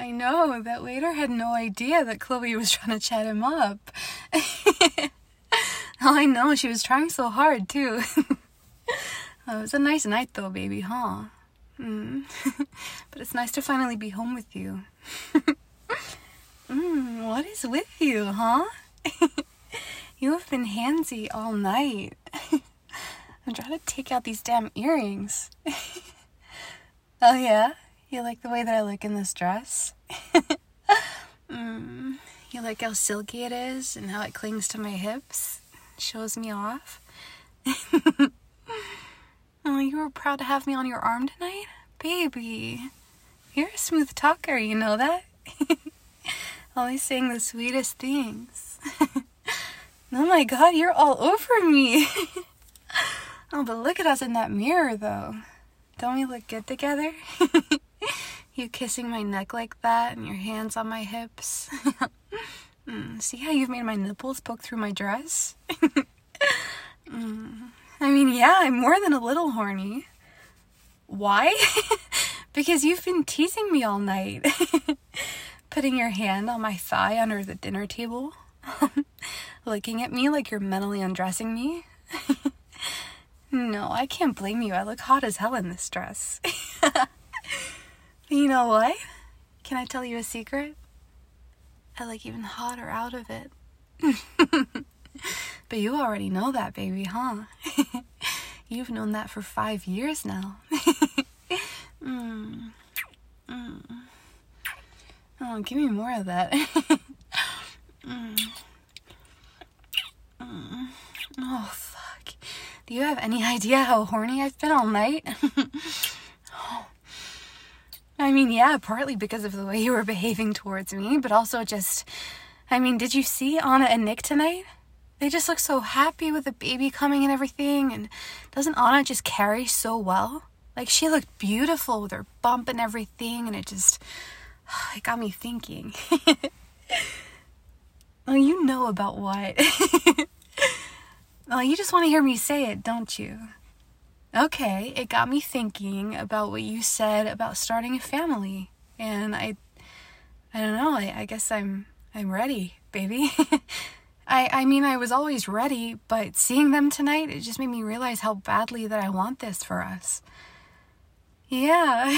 I know, that waiter had no idea that Chloe was trying to chat him up. Oh, I know, she was trying so hard, too. Oh, it was a nice night, though, baby, huh? But it's nice to finally be home with you. What is with you, huh? You have been handsy all night. I'm trying to take out these damn earrings. Oh, yeah? You like the way that I look in this dress? You like how silky it is and how it clings to my hips? Shows me off? Oh, you were proud to have me on your arm tonight? Baby, you're a smooth talker, you know that? Always saying the sweetest things. Oh my god, you're all over me. Oh, but look at us in that mirror, though. Don't we look good together? You kissing my neck like that and your hands on my hips. See how you've made my nipples poke through my dress? I mean, yeah, I'm more than a little horny. Why? Because you've been teasing me all night. Putting your hand on my thigh under the dinner table. Looking at me like you're mentally undressing me. No, I can't blame you. I look hot as hell in this dress. You know what? Can I tell you a secret? I look even hotter out of it. But you already know that, baby, huh? You've known that for 5 years now. Oh, give me more of that. Oh, fuck. Do you have any idea how horny I've been all night? I mean, yeah, partly because of the way you were behaving towards me, but also just, I mean, did you see Anna and Nick tonight? They just look so happy with the baby coming and everything, and doesn't Anna just carry so well? Like, she looked beautiful with her bump and everything, and it got me thinking. Oh, you know about what? Oh, you just want to hear me say it, don't you? Okay, it got me thinking about what you said about starting a family. And I don't know, I guess I'm ready, baby. I mean, I was always ready, but seeing them tonight, it just made me realize how badly that I want this for us. Yeah,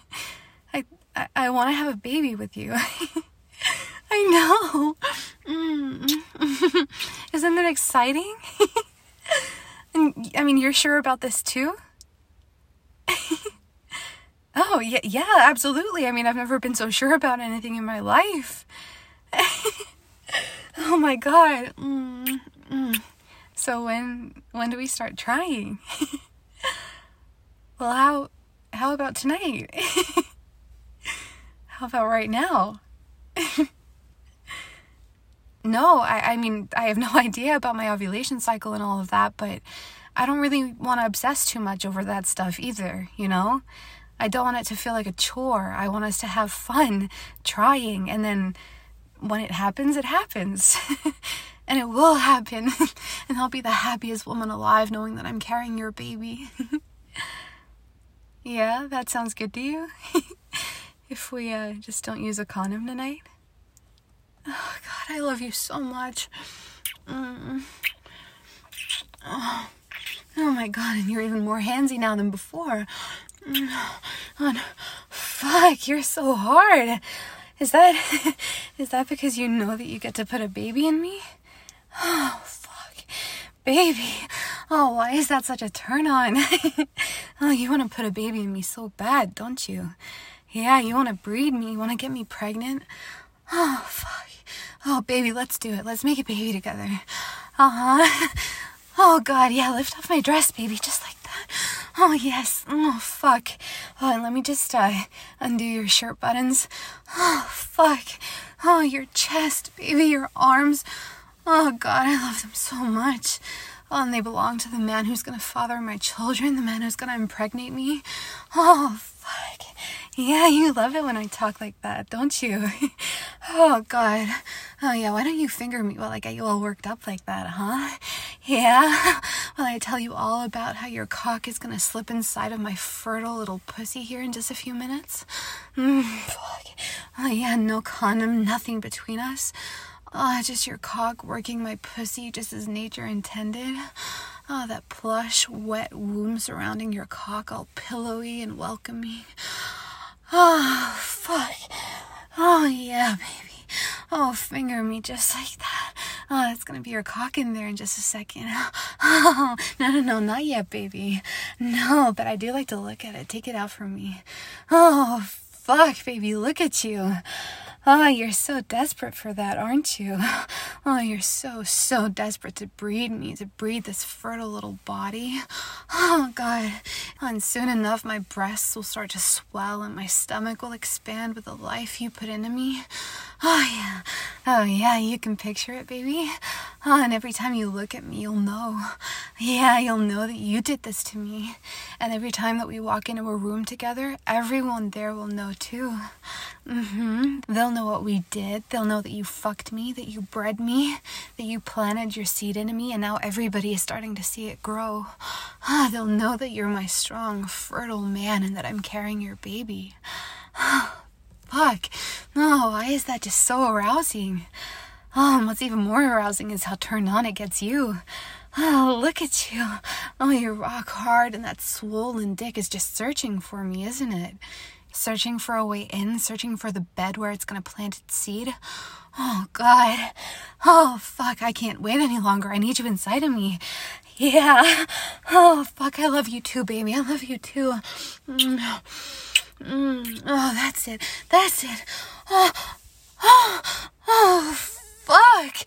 I want to have a baby with you. I know. Isn't that exciting? And, I mean, you're sure about this too? Oh, yeah, absolutely. I mean, I've never been so sure about anything in my life. Oh my god. So when do we start trying? Well, how about tonight? How about right now? No, I mean, I have no idea about my ovulation cycle and all of that, but I don't really want to obsess too much over that stuff either, you know? I don't want it to feel like a chore. I want us to have fun trying, and then when it happens, it happens. And it will happen. And I'll be the happiest woman alive knowing that I'm carrying your baby. Yeah, that sounds good to you? If we just don't use a condom tonight? Oh, God, I love you so much. Oh my God, and you're even more handsy now than before. Oh, fuck, you're so hard. Is that because you know that you get to put a baby in me? Oh, fuck. Baby. Oh, why is that such a turn on? Oh, you want to put a baby in me so bad, don't you? Yeah, you want to breed me. You want to get me pregnant? Oh, fuck. Oh, baby, let's do it. Let's make a baby together. Uh-huh. Oh, God, yeah, lift off my dress, baby, just like that. Oh, yes. Oh, fuck. Oh, and let me just undo your shirt buttons. Oh, fuck. Oh, your chest, baby, your arms. Oh, God, I love them so much. Oh, and they belong to the man who's gonna father my children, the man who's gonna impregnate me. Oh, fuck. Yeah, you love it when I talk like that, don't you? Oh, God. Oh, yeah, why don't you finger me while I get you all worked up like that, huh? Yeah? While I tell you all about how your cock is gonna slip inside of my fertile little pussy here in just a few minutes? Fuck. Oh, yeah, no condom, nothing between us. Just your cock working my pussy just as nature intended. Oh, that plush, wet womb surrounding your cock, all pillowy and welcoming. Oh, fuck. Oh, yeah, baby. Oh, finger me just like that. Oh, it's gonna be your cock in there in just a second. Oh, no, not yet, baby. No, but I do like to look at it. Take it out from me. Oh, fuck, baby, look at you. Oh, you're so desperate for that, aren't you? Oh, you're so desperate to breed me, to breed this fertile little body. Oh, God. And soon enough, my breasts will start to swell and my stomach will expand with the life you put into me. Oh, yeah, you can picture it, baby. Oh, and every time you look at me, you'll know. Yeah, you'll know that you did this to me. And every time that we walk into a room together, everyone there will know too. They'll know what we did. They'll know that you fucked me, that you bred me, that you planted your seed into me, and now everybody is starting to see it grow. They'll know that you're my strong, fertile man and that I'm carrying your baby. Fuck. No, why is that just so arousing? Oh, and what's even more arousing is how turned on it gets you. Oh, look at you. Oh, you're rock hard and that swollen dick is just searching for me, isn't it? Searching for a way in, searching for the bed where it's gonna plant its seed. Oh, God. Oh, fuck, I can't wait any longer. I need you inside of me. Yeah. Oh, fuck, I love you too, baby. I love you too. Oh, that's it. Oh, fuck.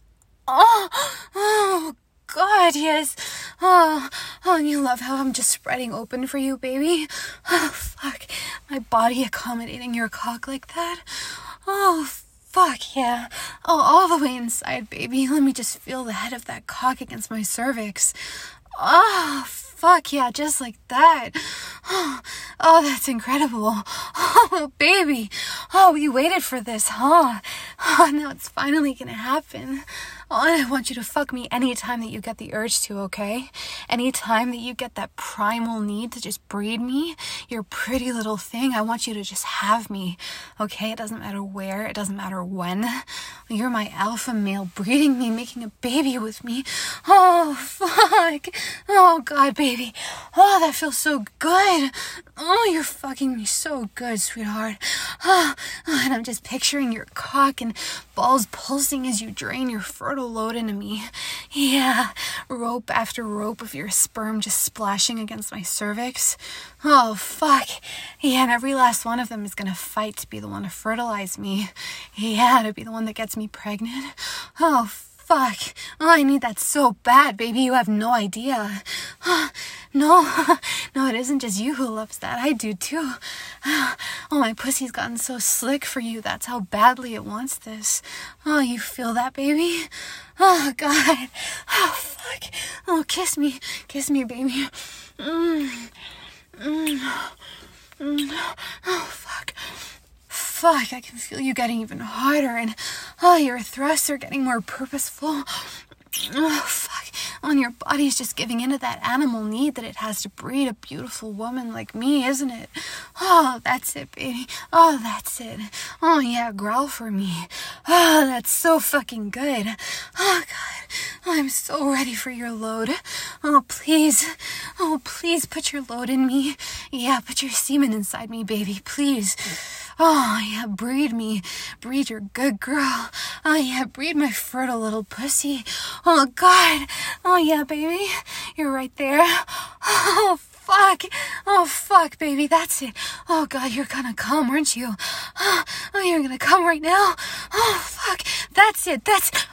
Oh, God, yes. Oh, and you love how I'm just spreading open for you, baby. Oh, fuck. My body accommodating your cock like that. Oh, fuck, yeah. Oh, all the way inside, baby. Let me just feel the head of that cock against my cervix. Oh, fuck, yeah, just like that. Oh, that's incredible. Oh, baby. Oh, we waited for this, huh? Oh, now it's finally gonna happen. Oh, and I want you to fuck me anytime that you get the urge to, okay? Anytime that you get that primal need to just breed me, your pretty little thing, I want you to just have me, okay? It doesn't matter where, it doesn't matter when. You're my alpha male breeding me, making a baby with me. Oh, fuck. Oh, God, baby. Oh, that feels so good. Oh, you're fucking me so good, sweetheart. Oh, and I'm just picturing your cock and balls pulsing as you drain your fertile load into me. Yeah, rope after rope of your sperm just splashing against my cervix. Oh, fuck. Yeah, and every last one of them is gonna fight to be the one to fertilize me. Yeah, to be the one that gets me pregnant. Oh, fuck. Oh, I need that so bad, baby. You have no idea. No, it isn't just you who loves that. I do too. Oh, my pussy's gotten so slick for you. That's how badly it wants this. Oh, you feel that, baby? Oh, God. Oh, fuck. Oh, kiss me, baby. Oh, fuck. Fuck, I can feel you getting even harder, and your thrusts are getting more purposeful. Oh, fuck. And your body's just giving into that animal need that it has to breed a beautiful woman like me, isn't it? Oh, that's it, baby. Oh, that's it. Oh, yeah, growl for me. Oh, that's so fucking good. Oh, God. I'm so ready for your load. Oh, please. Oh, please put your load in me. Yeah, put your semen inside me, baby, please. Oh, yeah, breed me. Breed your good girl. Oh, yeah, breed my fertile little pussy. Oh, God. Oh, yeah, baby. You're right there. Oh, fuck. Oh, fuck, baby. That's it. Oh, God, you're gonna come, aren't you? Oh, you're gonna come right now. Oh, fuck. That's it.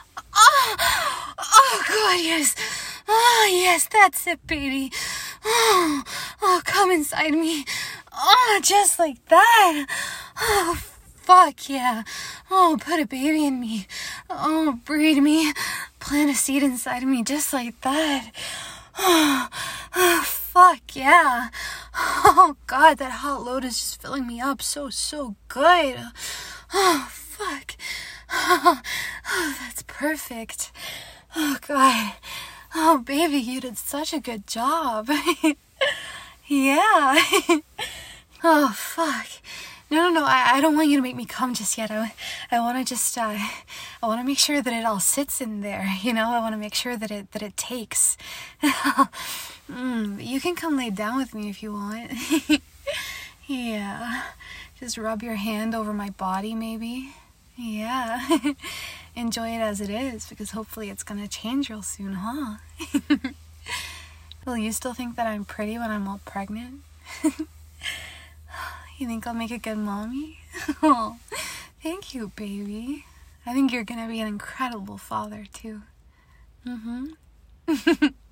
Oh, God, yes. Oh, yes, that's it, baby. Oh, come inside me. Oh, just like that. Oh, fuck, yeah. Oh, put a baby in me. Oh, breed me. Plant a seed inside of me just like that. Oh, fuck, yeah. Oh, God, that hot load is just filling me up so good. Oh, fuck. Oh, that's perfect. Oh, God. Oh, baby, you did such a good job. Yeah. Oh, fuck. No, I don't want you to make me come just yet. I want to just, I want to make sure that it all sits in there, you know? I want to make sure that it takes. You can come lay down with me if you want. Yeah. Just rub your hand over my body, maybe. Yeah. Enjoy it as it is, because hopefully it's gonna change real soon, huh? Will you still think that I'm pretty when I'm all pregnant? You think I'll make a good mommy? Oh, thank you, baby. I think you're gonna be an incredible father, too.